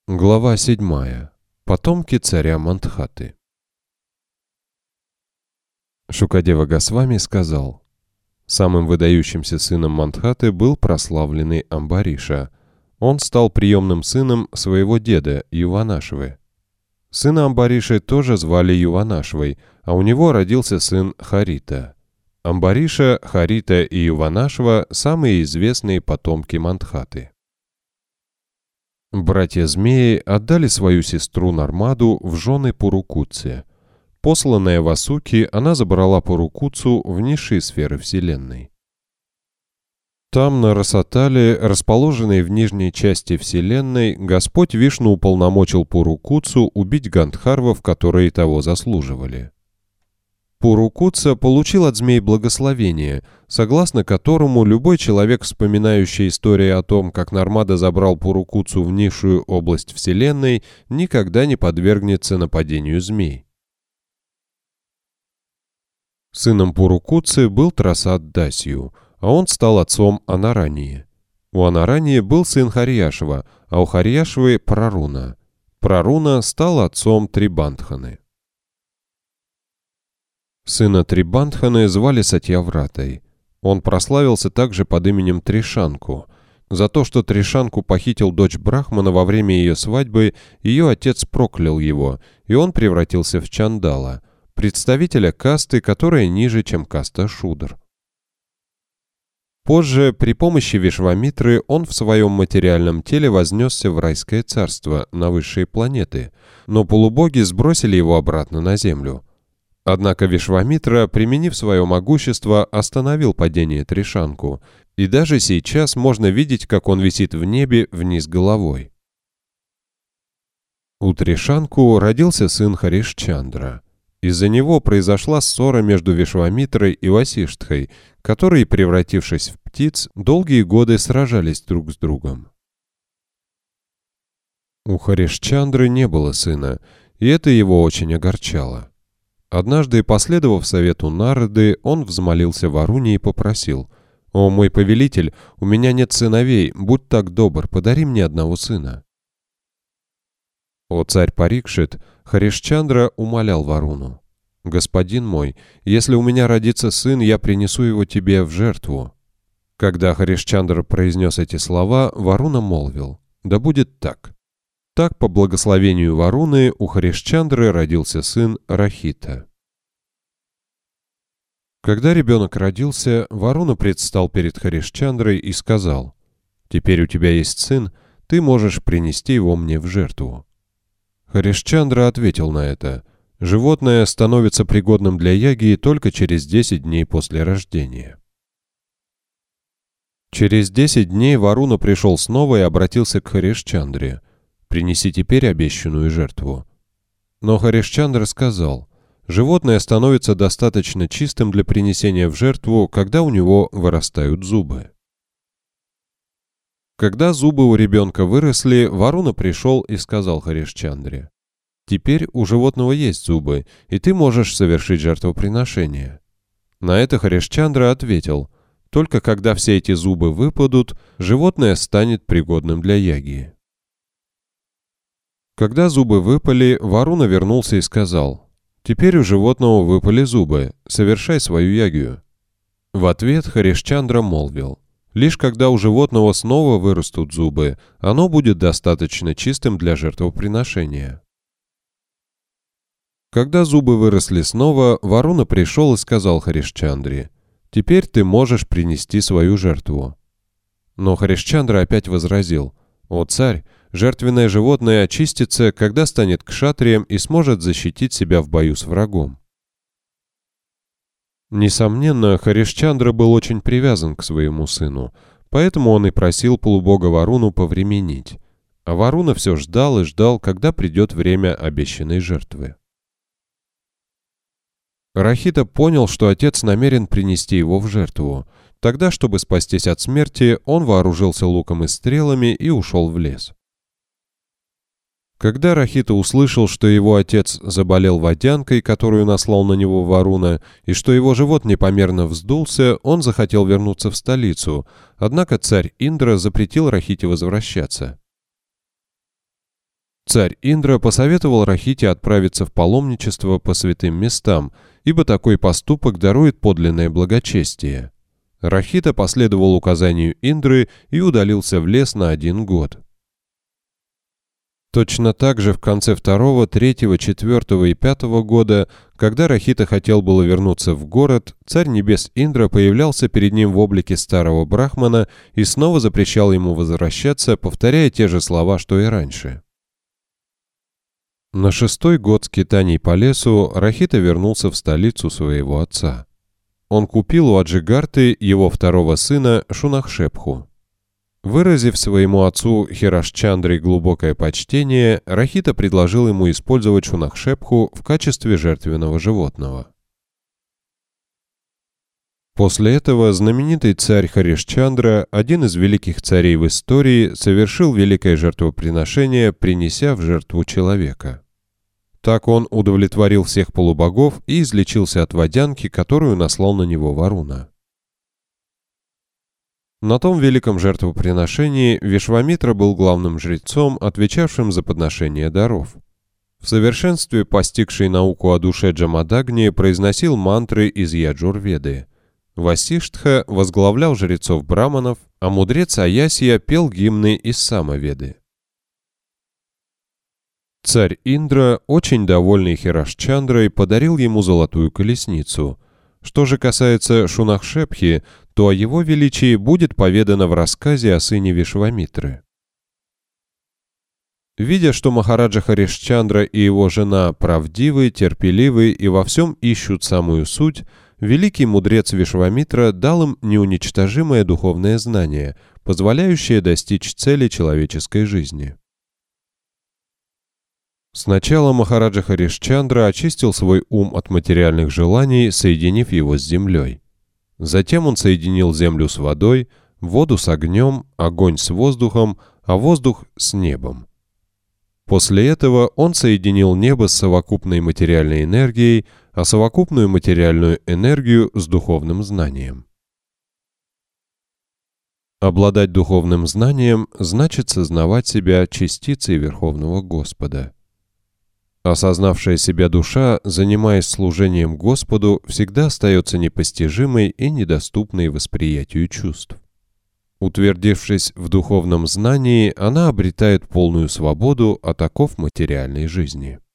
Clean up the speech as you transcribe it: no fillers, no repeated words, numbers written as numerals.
Глава 7. Потомки царя Мантхаты. Шукадева Госвами сказал: самым выдающимся сыном Мантхаты был прославленный Амбариша. Он стал приемным сыном своего деда Юванашвы. Сына Амбариши тоже звали Юванашвой, а у него родился сын Харита. Амбариша, Харита и Юванашва – самые известные потомки Мантхаты. Братья-змеи отдали свою сестру Нармаду в жены Пурукутсе. Посланная Васуки, она забрала Пурукутсу в низшие сферы Вселенной. Там, на Расатале, расположенной в нижней части Вселенной, Господь Вишну уполномочил Пурукутсу убить гандхарвов, которые того заслуживали. Пурукутса получил от змей благословение, согласно которому любой человек, вспоминающий историю о том, как Нармада забрал Пурукутсу в низшую область Вселенной, никогда не подвергнется нападению змей. Сыном Пурукутсы был Трасат Дасью, а он стал отцом Анарании. У Анарании был сын Харьяшва, а у Харьяшвы – Праруна. Праруна стал отцом Трибандханы. Сына Трибандханы звали Сатьявратой. Он прославился также под именем Тришанку. За то, что Тришанку похитил дочь Брахмана во время ее свадьбы, ее отец проклял его, и он превратился в Чандала, представителя касты, которая ниже, чем каста Шудр. Позже, при помощи Вишвамитры, он в своем материальном теле вознесся в райское царство, на высшие планеты, но полубоги сбросили его обратно на землю. Однако Вишвамитра, применив свое могущество, остановил падение Тришанку, и даже сейчас можно видеть, как он висит в небе вниз головой. У Тришанку родился сын Харишчандра. Из-за него произошла ссора между Вишвамитрой и Васиштхой, которые, превратившись в птиц, долгие годы сражались друг с другом. У Харишчандры не было сына, и это его очень огорчало. Однажды, последовав совету Нарды, он взмолился Варуне и попросил: «О, мой повелитель, у меня нет сыновей, будь так добр, подари мне одного сына». О царь Парикшит, Харишчандра умолял Варуну: «Господин мой, если у меня родится сын, я принесу его тебе в жертву». Когда Харишчандра произнес эти слова, Варуна молвил: «Да будет так». Так, по благословению Варуны, у Харишчандры родился сын Рахита. Когда ребенок родился, Варуна предстал перед Харишчандрой и сказал: «Теперь у тебя есть сын, ты можешь принести его мне в жертву». Харишчандра ответил на это: «Животное становится пригодным для яги только через 10 дней после рождения». Через 10 дней Варуна пришел снова и обратился к Харишчандре: «Принеси теперь обещанную жертву». Но Харишчандра сказал: «Животное становится достаточно чистым для принесения в жертву, когда у него вырастают зубы». Когда зубы у ребенка выросли, Варуна пришел и сказал Харишчандре: «Теперь у животного есть зубы, и ты можешь совершить жертвоприношение». На это Харишчандра ответил: «Только когда все эти зубы выпадут, животное станет пригодным для яги». Когда зубы выпали, Варуна вернулся и сказал: «Теперь у животного выпали зубы, совершай свою ягию». В ответ Харишчандра молвил: «Лишь когда у животного снова вырастут зубы, оно будет достаточно чистым для жертвоприношения». Когда зубы выросли снова, Варуна пришел и сказал Харишчандре: «Теперь ты можешь принести свою жертву». Но Харишчандра опять возразил: «О царь, жертвенное животное очистится, когда станет кшатрием и сможет защитить себя в бою с врагом». Несомненно, Харишчандра был очень привязан к своему сыну, поэтому он и просил полубога Варуну повременить. А Варуна все ждал и ждал, когда придет время обещанной жертвы. Рахита понял, что отец намерен принести его в жертву. Тогда, чтобы спастись от смерти, он вооружился луком и стрелами и ушел в лес. Когда Рахита услышал, что его отец заболел водянкой, которую наслал на него Варуна, и что его живот непомерно вздулся, он захотел вернуться в столицу, однако царь Индра запретил Рахите возвращаться. Царь Индра посоветовал Рахите отправиться в паломничество по святым местам, ибо такой поступок дарует подлинное благочестие. Рахита последовал указанию Индры и удалился в лес на 1 год. Точно так же в конце 2-го, 3-го, 4-го и 5-го года, когда Рахита хотел было вернуться в город, царь небес Индра появлялся перед ним в облике старого брахмана и снова запрещал ему возвращаться, повторяя те же слова, что и раньше. На 6-й год скитаний по лесу Рахита вернулся в столицу своего отца. Он купил у Аджигарты его 2-го сына Шунахшепху. Выразив своему отцу Хирашчандрой глубокое почтение, Рахита предложил ему использовать Шунахшепху в качестве жертвенного животного. После этого знаменитый царь Харишчандра, один из великих царей в истории, совершил великое жертвоприношение, принеся в жертву человека. Так он удовлетворил всех полубогов и излечился от водянки, которую наслал на него Варуна. На том великом жертвоприношении Вишвамитра был главным жрецом, отвечавшим за подношение даров. В совершенстве постигший науку о душе Джамадагни произносил мантры из Яджурведы. Васиштха возглавлял жрецов-браманов, а мудрец Аясья пел гимны из Самаведы. Царь Индра, очень довольный Хирашчандрой, подарил ему золотую колесницу. Что же касается Шунахшепхи, то о его величии будет поведано в рассказе о сыне Вишвамитры. Видя, что Махараджа Харишчандра и его жена правдивы, терпеливы и во всем ищут самую суть, великий мудрец Вишвамитра дал им неуничтожимое духовное знание, позволяющее достичь цели человеческой жизни. Сначала Махараджа Харишчандра очистил свой ум от материальных желаний, соединив его с землей. Затем он соединил землю с водой, воду с огнем, огонь с воздухом, а воздух с небом. После этого он соединил небо с совокупной материальной энергией, а совокупную материальную энергию с духовным знанием. Обладать духовным знанием значит сознавать себя частицей Верховного Господа. Осознавшая себя душа, занимаясь служением Господу, всегда остается непостижимой и недоступной восприятию чувств. Утвердившись в духовном знании, она обретает полную свободу от оков материальной жизни.